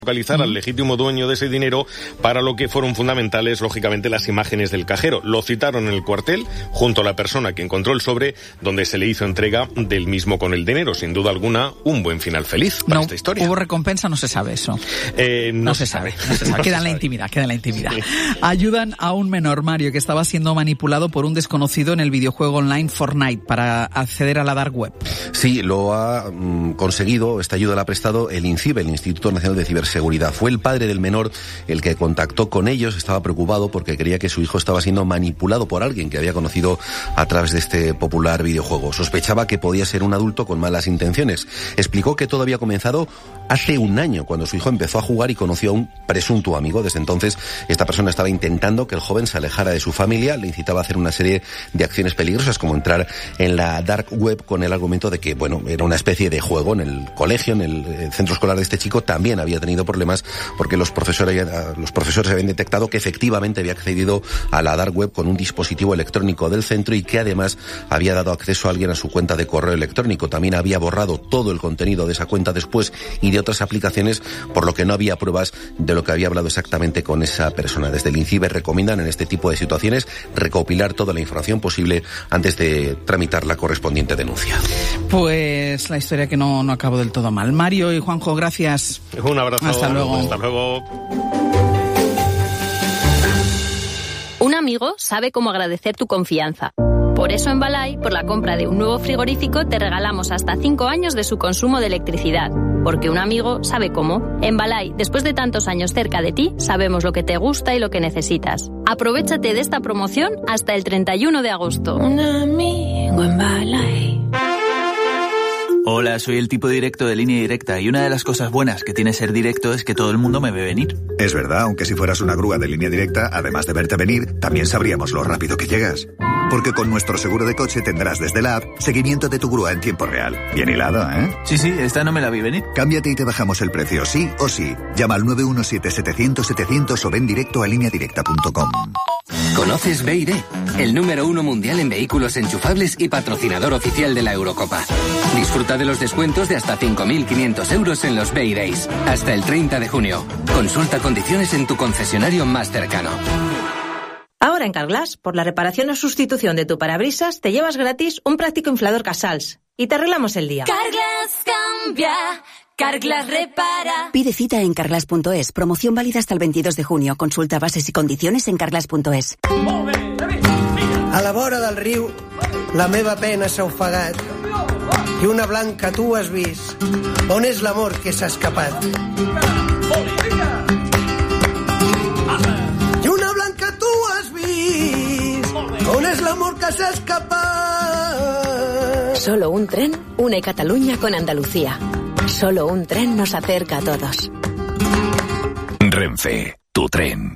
localizar al legítimo dueño de ese dinero, para lo que fueron fundamentales, lógicamente, las imágenes del cajero. Lo citaron en el cuartel, junto a la persona que encontró el sobre, donde se le hizo entrega del mismo con el dinero. Sin duda alguna, un buen final feliz para esta historia. ¿Hubo recompensa? No se sabe eso. No se sabe. Queda en la intimidad, Sí. Ayudan a un menor, Mario, que estaba siendo manipulado por un desconocido en el videojuego online Fortnite para acceder a la dark web. Sí, lo ha conseguido, esta ayuda la ha prestado el INCIBE, el Instituto Nacional de Ciberseguridad. Fue el padre del menor el que contactó con ellos, estaba preocupado porque creía que su hijo estaba siendo manipulado por alguien que había conocido a través de este popular videojuego. Sospechaba que podía ser un adulto con malas intenciones. Explicó que todo había comenzado hace un año, cuando su hijo empezó a jugar y conoció a un presunto amigo. Desde entonces, esta persona estaba intentando que el joven se alejara de su familia, le incitaba a hacer una serie de acciones peligrosas, como entrar en la dark web, con el argumento de que, era una especie de juego. En el colegio, en el centro escolar de este chico, también había tenido problemas porque los profesores habían detectado que efectivamente había accedido a la dark web con un dispositivo electrónico del centro y que además había dado acceso a alguien a su cuenta de correo electrónico. También había borrado todo el contenido de esa cuenta después y de otras aplicaciones, por lo que no había pruebas de lo que había hablado exactamente con esa persona. Desde el INCIBE recomiendan en este tipo de situaciones recopilar toda la información posible antes de tramitar la correspondiente denuncia. Pues la historia que no acabó del todo mal. Mario y Juanjo, gracias. Un abrazo. Hasta luego. Hasta luego. Un amigo sabe cómo agradecer tu confianza. Por eso en Balay, por la compra de un nuevo frigorífico, te regalamos hasta 5 años de su consumo de electricidad. Porque un amigo sabe cómo. En Balay, después de tantos años cerca de ti, sabemos lo que te gusta y lo que necesitas. Aprovéchate de esta promoción hasta el 31 de agosto. Un amigo en Balay. Hola, soy el tipo directo de Línea Directa y una de las cosas buenas que tiene ser directo es que todo el mundo me ve venir. Es verdad, aunque si fueras una grúa de Línea Directa, además de verte venir, también sabríamos lo rápido que llegas. Porque con nuestro seguro de coche tendrás desde la app seguimiento de tu grúa en tiempo real. Bien hilado, ¿eh? Sí, esta no me la vi venir. Cámbiate y te bajamos el precio, sí o sí. Llama al 917-700-700 o ven directo a lineadirecta.com. ¿Conoces BYD? El número 1 mundial en vehículos enchufables y patrocinador oficial de la Eurocopa. Disfruta de los descuentos de hasta 5.500 euros en los BY Days. Hasta el 30 de junio. Consulta condiciones en tu concesionario más cercano. Ahora en Carglass, por la reparación o sustitución de tu parabrisas, te llevas gratis un práctico inflador Casals. Y te arreglamos el día. Carglass cambia. Carglass repara. Pide cita en carglass.es. Promoción válida hasta el 22 de junio. Consulta bases y condiciones en carglass.es. A la vora del riu, la meva pena s'ha ofegat. I una blanca tu has vist. On és l'amor que s'ha escapat? I una blanca tu has vist. On és l'amor que s'ha escapat? Solo un tren une Cataluña con Andalucía. Solo un tren nos acerca a todos. Renfe, tu tren.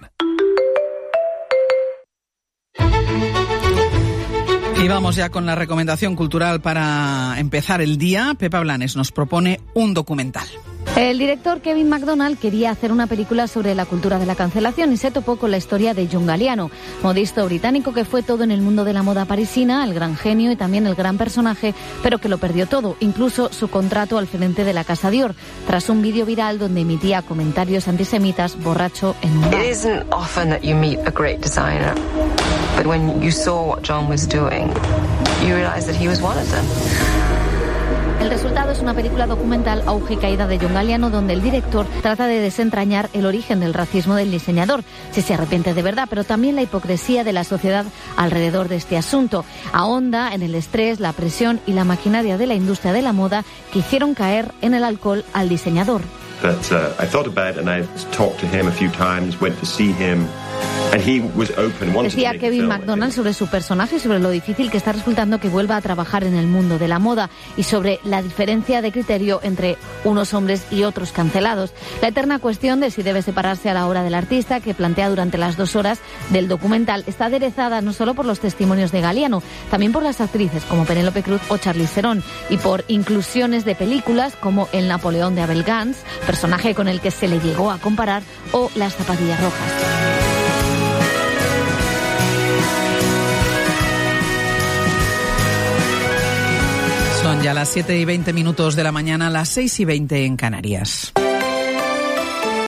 Y vamos ya con la recomendación cultural para empezar el día. Pepa Blanes nos propone un documental. El director Kevin MacDonald quería hacer una película sobre la cultura de la cancelación y se topó con la historia de John Galliano, modisto británico que fue todo en el mundo de la moda parisina, el gran genio y también el gran personaje, pero que lo perdió todo, incluso su contrato al frente de la Casa Dior, tras un vídeo viral donde emitía comentarios antisemitas borracho en un bar. It isn't often that you meet a great designer, but when you saw what John was doing, you realized that he was one of them. El resultado es una película documental, Auge y caída de John Galliano, donde el director trata de desentrañar el origen del racismo del diseñador, si se arrepiente de verdad, pero también la hipocresía de la sociedad alrededor de este asunto. Ahonda en el estrés, la presión y la maquinaria de la industria de la moda que hicieron caer en el alcohol al diseñador. But I thought about it and I talked to him a few times, went to see him. And he was open, decía Kevin MacDonald sobre su personaje y sobre lo difícil que está resultando que vuelva a trabajar en el mundo de la moda y sobre la diferencia de criterio entre unos hombres y otros cancelados. La eterna cuestión de si debe separarse a la obra del artista, que plantea durante las 2 horas del documental, está aderezada no solo por los testimonios de Galliano, también por las actrices como Penélope Cruz o Charlize Theron y por inclusiones de películas como El Napoleón de Abel Gance, personaje con el que se le llegó a comparar, o Las zapatillas rojas. Son ya las 7:20 de la mañana, las 6:20 en Canarias.